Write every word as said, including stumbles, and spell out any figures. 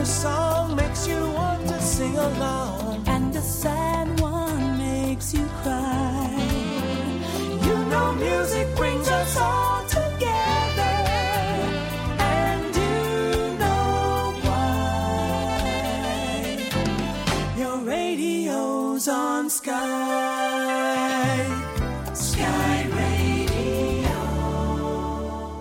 song makes you want to sing along, and the sad one makes you cry. You know music brings us all together, and you know why. Your radio's on Sky, Sky Radio.